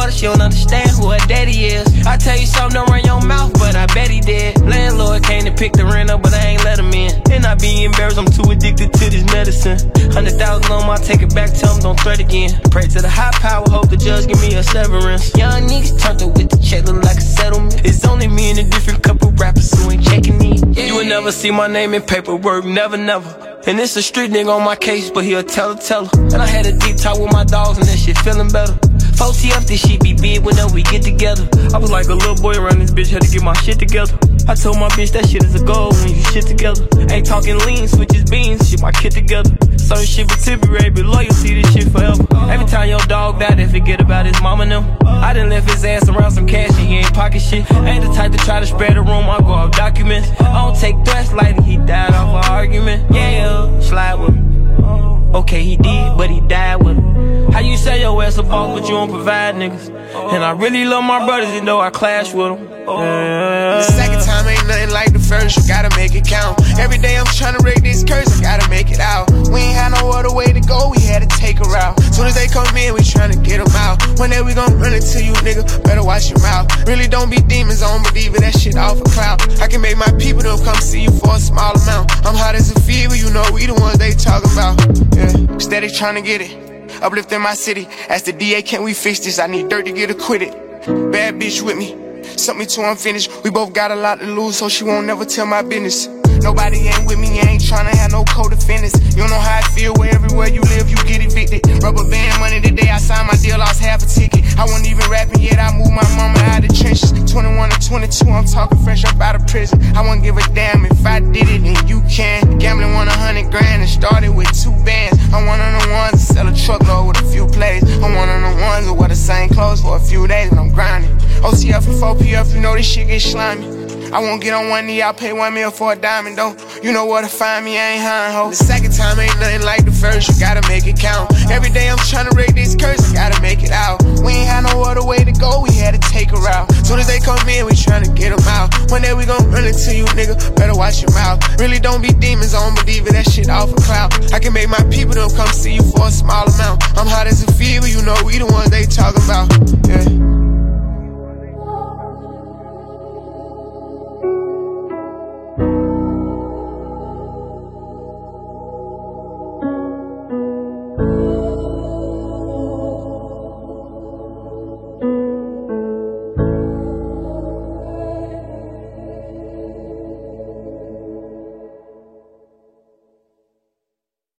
daughter, she don't understand who her daddy is. I tell you something, don't run your mouth, but I bet he did. Landlord came to pick the rent up, but I ain't let him in. And I be embarrassed, I'm too addicted to this medicine. 100,000 on my, take it back, tell him don't threat again. Pray to the high power, hope the judge give me a severance. Young niggas turned up with the check, look like a settlement. It's only me and a different couple rappers who ain't checking me. Yeah. You would never see my name in paperwork, never, never. And it's a street nigga on my case, but he'll tell her. And I had a deep talk with my dogs, and that shit feeling better. 4TF, this shit be big whenever we get together. I was like a little boy around this bitch, had to get my shit together. I told my bitch that shit is a goal when you shit together. Ain't talking lean, switches beans, shit my kid together. Certain shit be temporary, but loyalty, this shit forever. Every time your dog died, they forget about his mama and them. I done left his ass around some cash and he ain't pocket shit. Ain't the type to try to spread the rumor, I go off documents. I don't take threats lightly, he died off an argument. Yeah, slide with him. Okay, he did, but he died with him. How you say your ass a boss, but you don't provide niggas? And I really love my brothers, even though I clash with them. The second time ain't nothing like the first, you gotta make it count. Every day I'm tryna break this curse, I gotta make it out. We ain't had no other way to go, we had to take her out. Soon as they come in, we tryna get them out. One day we gon' run into you, nigga, better watch your mouth. Really don't be demons, I don't believe it, that shit off a cloud. I can make my people them come see you for a small amount. I'm hot as a fever, you know we the ones they talk about. Yeah, steady tryna get it, uplifting my city. Ask the DA, can we fix this? I need dirt to get acquitted. Bad bitch with me, something too unfinished. We both got a lot to lose, so she won't never tell my business. Nobody ain't with me, ain't tryna have no co-defendants. You don't know how I feel, where everywhere you live, you get evicted. Rubber band money the day I signed my deal, lost half a ticket. I wasn't even rapping yet, I moved my mama out of the trenches. 21 to 22, I'm talking fresh up out of prison. I wouldn't give a damn if I did it, and you can. Gambling won 100 grand and started with 2 bands. I'm one of the ones that sell a truckload with a few plays. I'm one of the ones that wear the same clothes for a few days when I'm grinding. OCF and 4PF, you know this shit get slimy. I won't get on one knee, I'll pay $1 million for a diamond, though. You know where to find me, I ain't high ho. The second time ain't nothing like the first, you gotta make it count. Every day I'm tryna break this curse, I gotta make it out. We ain't had no other way to go, we had to take her out. Soon as they come in, we tryna get them out. One day we gon' run into you, nigga, better watch your mouth. Really don't be demons, I don't believe it, that shit off a cloud. I can make my people them come see you for a small amount. I'm hot as a fever, you know we the ones they talk about. Yeah.